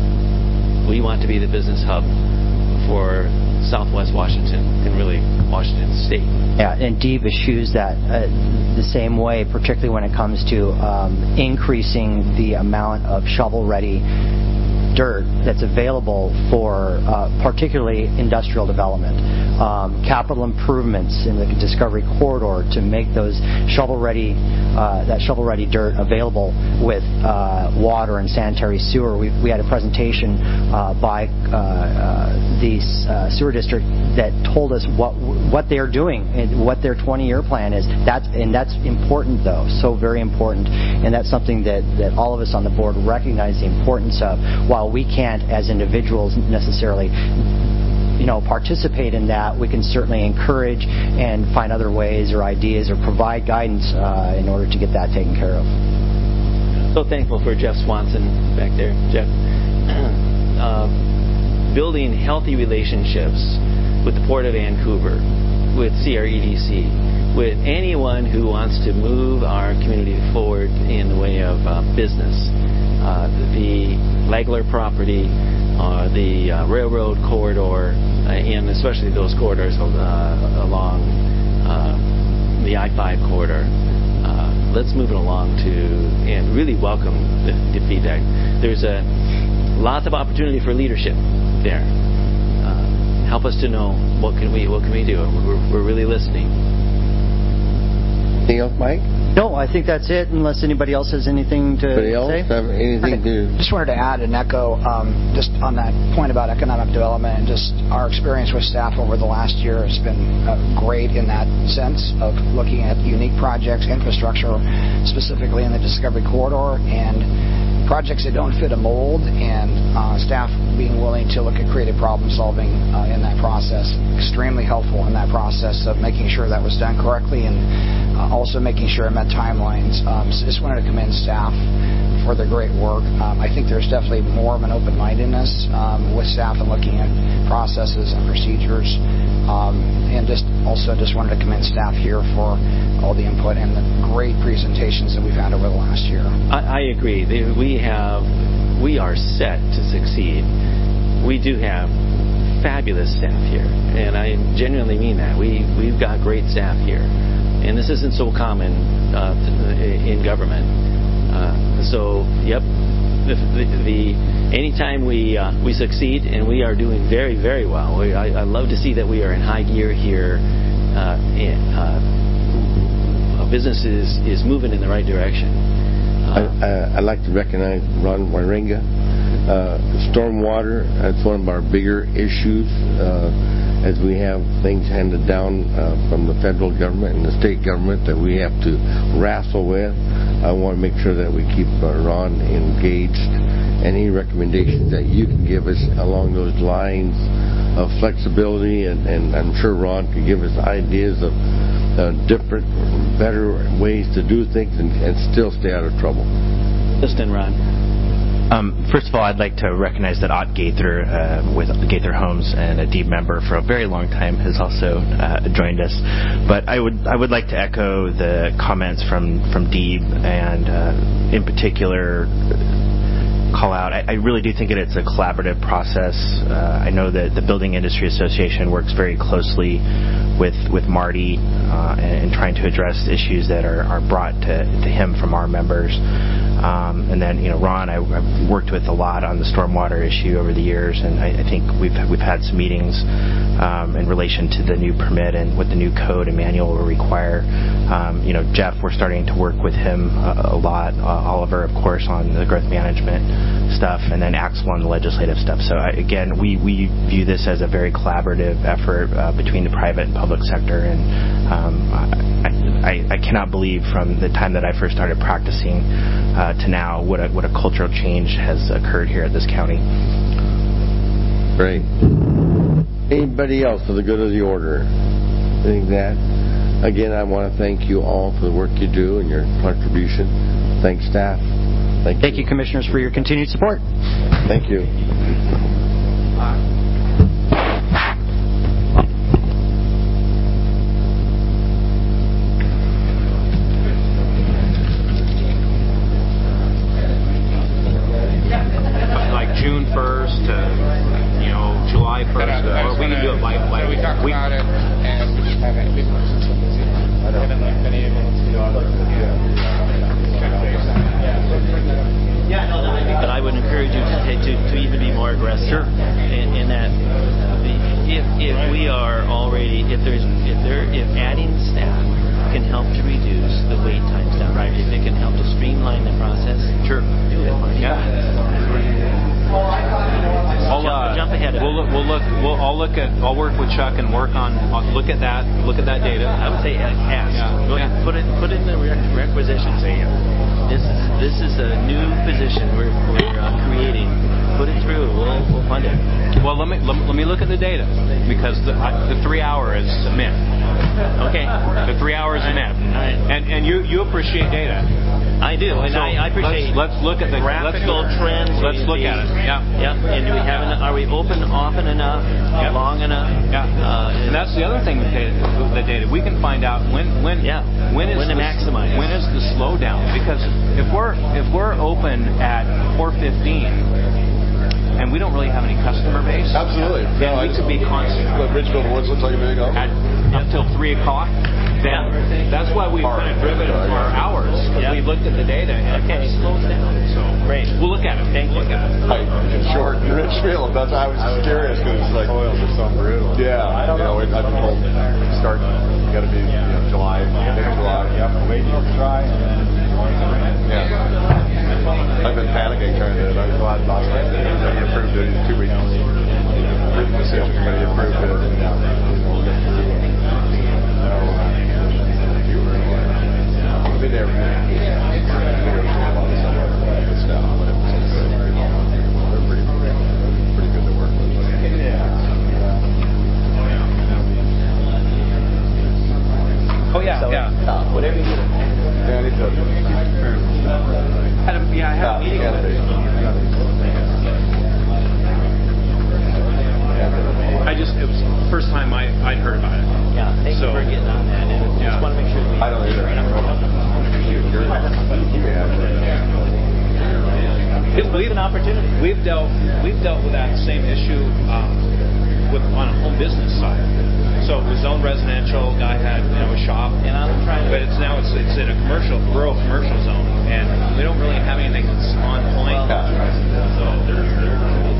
G: We want to be the business hub for Southwest Washington and really Washington State.
B: Yeah, and Deeb eschews that uh, the same way, particularly when it comes to um, increasing the amount of shovel-ready dirt that's available for uh, particularly industrial development. Um, capital improvements in the Discovery Corridor to make those shovel-ready, uh, that shovel-ready dirt available with uh, water and sanitary sewer. We, we had a presentation uh, by uh, uh, the uh, sewer district that told us what what they are doing and what their twenty-year plan is. That's and that's important, though, so very important, and that's something that, that all of us on the board recognize the importance of. While we can't, as individuals, necessarily, you know, participate in that, we can certainly encourage and find other ways or ideas or provide guidance uh, in order to get that taken care of.
G: So thankful for Jeff Swanson back there, Jeff. uh, building healthy relationships with the Port of Vancouver, with C R E D C, with anyone who wants to move our community forward in the way of uh, business. Uh, the Legler property, uh, the uh, railroad corridor, uh, and especially those corridors uh, along uh, the I five corridor. Uh, let's move it along to and really welcome the, the feedback. There's a lots of opportunity for leadership there. Uh, help us to know what can we what can we do. We're, we're really listening.
F: Anything else, Mike?
B: No, I think that's it, unless anybody else has anything to
F: Anybody else
B: say.
F: have anything to...
J: Just wanted to add and echo um, just on that point about economic development, and just our experience with staff over the last year has been uh, great in that sense of looking at unique projects, infrastructure, specifically in the Discovery Corridor, and projects that don't fit a mold, and uh, staff being willing to look at creative problem solving uh, in that process. Extremely helpful in that process of making sure that was done correctly, and uh, also making sure it met timelines. Um, so just wanted to commend staff for their great work. Um, I think there's definitely more of an open-mindedness um, with staff and looking at processes and procedures. Um, and just also just wanted to commend staff here for all the input and the great presentations that we've had over the last year.
G: I, I agree. We have, we are set to succeed. We do have fabulous staff here, and I genuinely mean that. We we've got great staff here, and this isn't so common uh, in government. Uh, so, yep. The, the, the anytime we uh, we succeed, and we are doing very very well. We, I, I love to see that we are in high gear here. Uh, and, uh, business is, is moving in the right direction.
F: Uh, I, I'd like to recognize Ron Waringa. Uh, stormwater, that's one of our bigger issues uh, as we have things handed down uh, from the federal government and the state government that we have to wrestle with. I want to make sure that we keep uh, Ron engaged. Any recommendations that you can give us along those lines of flexibility, and, and I'm sure Ron can give us ideas of uh, different, better ways to do things and, and still stay out of trouble.
G: Listen, Ron.
C: Um, first of all, I'd like to recognize that Ott Gaither uh, with Gaither Homes and a Deeb member for a very long time has also uh, joined us. But I would I would like to echo the comments from from Deeb, and uh, in particular call out. I, I really do think that it's a collaborative process. Uh, I know that the Building Industry Association works very closely with with Marty uh, and, and trying to address issues that are, are brought to, to him from our members. Um, and then, you know, Ron, I, I've worked with a lot on the stormwater issue over the years, and I, I think we've we've had some meetings um, in relation to the new permit and what the new code and manual will require. Um, you know, Jeff, we're starting to work with him a, a lot. Uh, Oliver, of course, on the growth management stuff, and then Axel on the legislative stuff. So I, again, we, we view this as a very collaborative effort uh, between the private and public sector, and um, I, I, I cannot believe from the time that I first started practicing uh, to now what a, what a cultural change has occurred here at this county.
F: Great. Anybody else for the good of the order? Think that? again, I want to thank you all for the work you do and your contribution. Thanks, staff. Thank,
B: thank you. you, Commissioners, for your continued support.
F: Thank you.
H: Like June first to, you know, July first, or we can do it by, by
I: so we talked
H: we,
I: about it, and we just haven't, we've been so busy. I haven't like, been able to.
G: Yeah, no, no, but I would encourage you to, to, to even be more aggressive.
H: Sure.
G: In, in that, the, if if we are already, if there's, if there, if adding staff can help to reduce the wait times down, right? If it can help to streamline the process,
H: sure,
G: do it.
H: Yeah. I'll, uh,
G: jump, jump ahead of
H: we'll look, we'll look. We'll, I'll look at. I'll work with Chuck and work on. Uh, look at that. Look at that data.
G: I would say ask.
H: Yeah.
G: Go ahead.
H: Yeah.
G: Put it. Put it in the requisition. Say this is this is a new position we're, we're uh, creating. Put it through. We'll we'll fund it.
H: Well, let me let, let me look at the data because the, I, the three hour is a myth.
G: Okay.
H: The three hours is a myth.
G: Right.
H: And and you you appreciate data.
G: I do, and
H: so
G: I, I appreciate.
H: Let's, let's look at the
G: graphical
H: let's,
G: trends.
H: Let's look
G: the,
H: at it. Yeah.
G: Yeah. And do we have? Enough, are we open often enough?
H: Yep.
G: Long enough?
H: Yeah.
G: Uh,
H: and that's the other thing with data, the data. We can find out when when
G: yeah.
H: when is
G: when to
H: the,
G: maximize.
H: When is the slowdown? Because if we're if we're open at four fifteen. And we don't really have any customer base.
E: Absolutely.
H: Then
E: no,
H: we
E: I
H: could be constant.
E: What Ridgeville Woods looked like a minute ago.
H: At, up till three o'clock. Then that's why we've kind of driven
E: uh,
H: our
E: yeah.
H: hours.
G: Yeah.
H: We looked at the data and
G: okay.
H: it slows down. So
G: great.
H: We'll look at it. Thank we'll you. Look at it.
E: Right. In short, in Ridgefield. That's I was just curious because it's like
D: soils are so brutal.
E: Yeah. I don't you know. know. I've been told start. You got to be you know, July, mid July.
D: You have to wait till it's dry and then once it rains.
E: Yeah. I've been panicking trying to. I'm glad last night that he approved it. Two weeks. Written decision, but he approved it. And, yeah, you know, we'll get through it. So, uh, I've been there. They're pretty, pretty good to work with.
D: Yeah.
H: Oh yeah,
G: so,
H: yeah.
G: Uh, whatever you do.
E: Yeah, I need to.
H: Had a, yeah, I had a meeting. I just it was the first time I I'd heard about it.
G: Yeah, thank
H: so,
G: you for getting on that. And
H: yeah.
G: just want to make sure we.
E: I don't either.
G: It's we've an opportunity.
H: We've dealt we've dealt with that same issue um, with on a home business side. So it was zoned residential. Guy had you know a shop,
G: and I'm trying to.
H: But it's now it's it's in a commercial rural commercial zone, and we don't really have anything that's on point.
G: Well,
H: so there's there's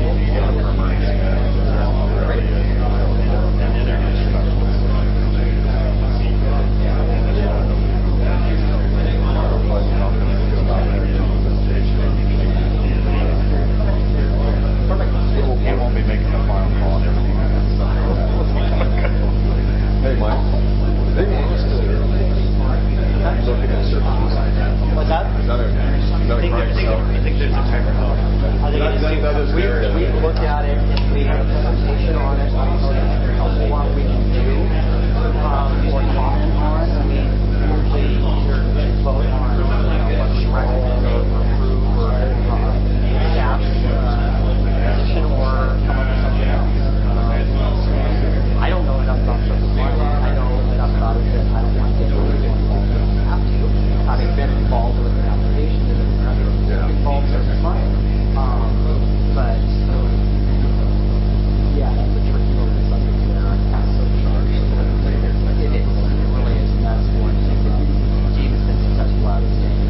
D: He won't be making a final call on everything.
E: Hey, Mike. They want us to look at services.
J: What's that?
E: Is that a, is that a crime?
G: I think there's a timer.
J: I think
E: That- that- that is
J: we,
E: very-
J: we looked at it and we had a presentation on it. There's a whole lot we can do um, or comment on. I mean, usually either vote on you know, what's recommend or approve or uh, staff's uh, position or come up with something else. Um, I don't know enough about surface water. I know enough about it that I don't want to get really involved. I don't have to. Having been involved with an application that doesn't involve surface water. Um, but yeah, that's a tricky little subject there. I'm not so charged. It is. It really is, and that's one thing that Steve has been successful at is saying.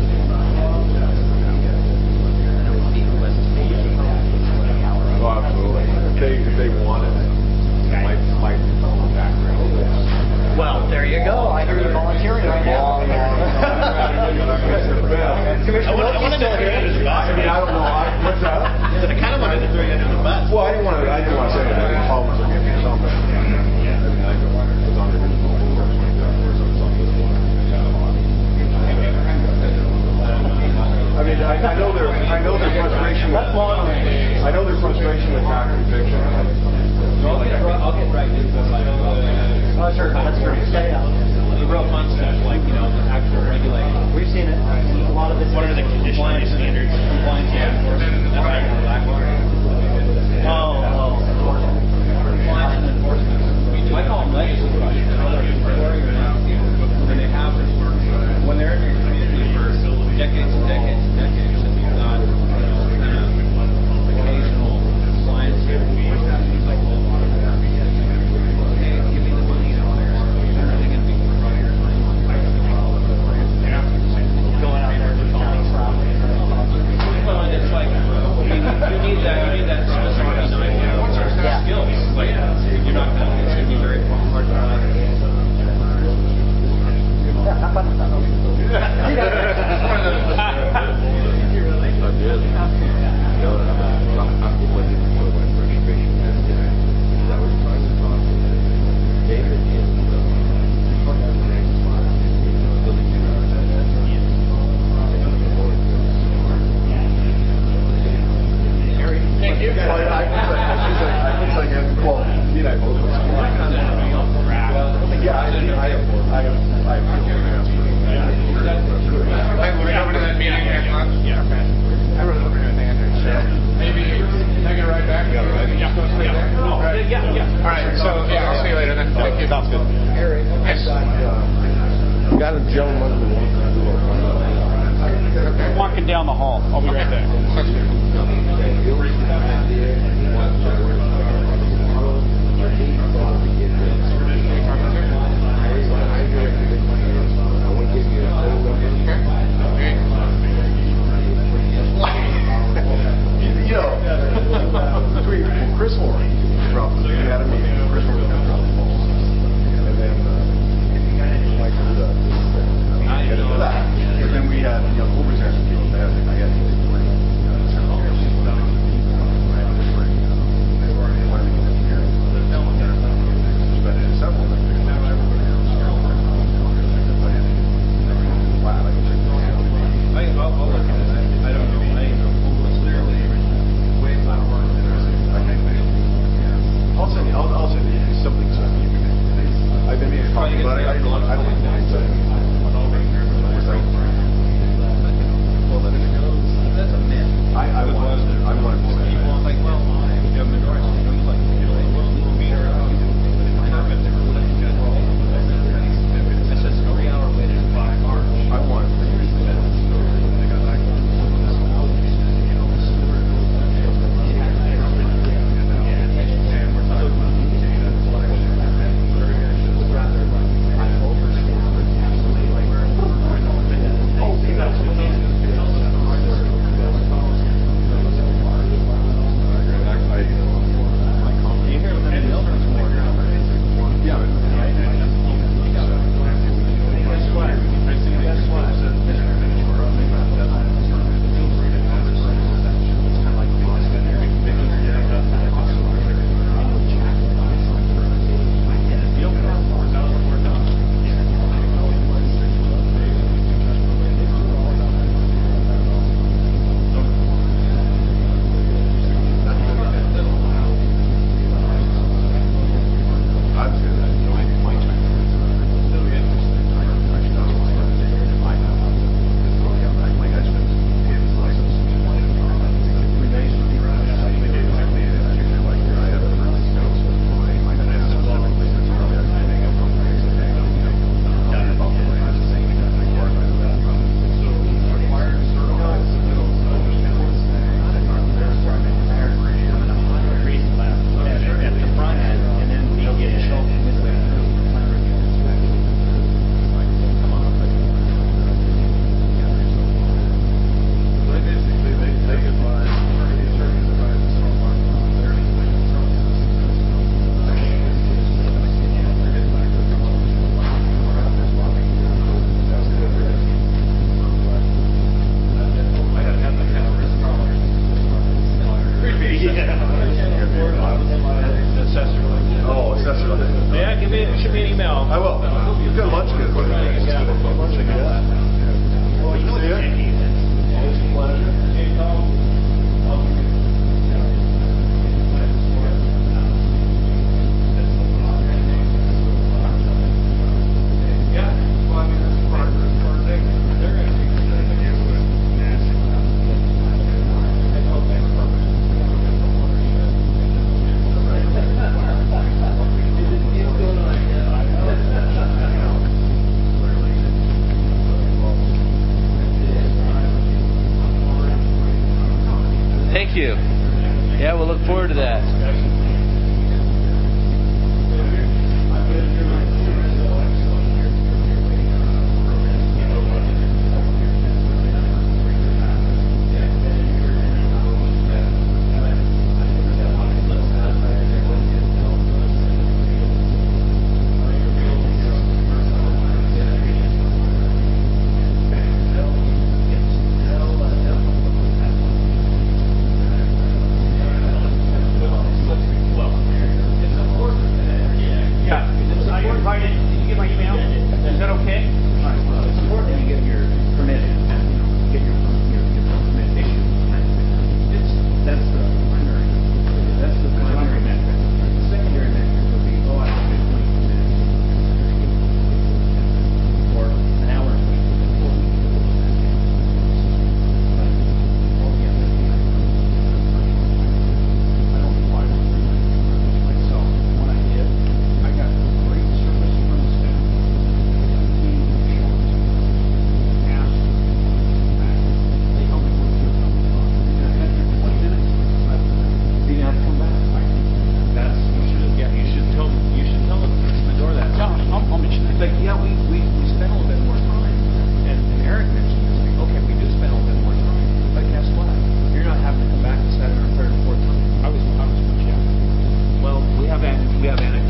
E: Oh, absolutely. If they if they want it, my my background.
J: Well, there you go. I hear you volunteering right now.
E: Long, long,
J: Commissioner,
G: I want to know if you're under the bus.
E: I mean, I don't know. I, what's that?
G: I kind of wanted to throw you under the bus.
E: Well, I didn't want to. I didn't want to say anything. Paul was looking at me or something. It's on the I mean, I, I know their, I know their frustration. With, I know their frustration with back conviction.
H: I'll get right into it.
J: Oh, sure. That's great. Yeah, yeah.
H: real fun stuff like, you know, the actual regulation.
B: We've seen it. A lot of it's
H: What are the conditionality standards? Compliance, yeah. That's right. Oh, oh. Compliance and enforcement. I call them legacy projects. And they have, when they're in your community for decades and decades and decades, and you've got, you know, kind of occasional compliance here. Hey, give me the money out there. Are they going to be providers?
B: going out there to county property.
H: Well, and it's like, you need that, you need that specific
B: Yeah.
H: skills. Like, you're not going to, it's going to be very hard to find.
B: Yeah, have fun with that. You got it.
F: I did. You know, I'm I'm waiting for my first fishing yesterday. I was trying to talk to David in the
E: Thank you. Well, I was like, I was like, I was like, well, you know, both. Yeah, I, I, I, I feel
I: Hey, we're coming to that meeting next month? Yeah. I wrote over here with Andrew, so maybe can I get a ride back? Yeah, right. Yeah. Go straight there? Right. Yeah, yeah. All right, so yeah, I'll see you later then. Thank you.
E: Sounds good.
I: Harry, yes.
F: got a gentleman who wants to do a
H: I'm walking down the hall. I'll be right there.
E: You know, between well, Chris Horn dropped the, we had a meeting. Chris Horn dropped the balls, and then uh, Mike did that. Get into that, and then we had you know full reserve people. I had I had to bring you know several years. But in several things.
H: I, I'll, I'll look into that. I don't know. I know. Clearly, way more work than I think.
E: I'll send you. I'll, I'll send you something. So you can. I've been meaning to talk about it. I don't. I don't think it's.
H: Well, then it goes. That's a myth.
E: I, I want. I want to say
H: people
E: that.
H: like, well, you have majority. I'm like, you know, a little meter out. It says three-hour wait in March.
E: I want.
H: Yeah. we have Anna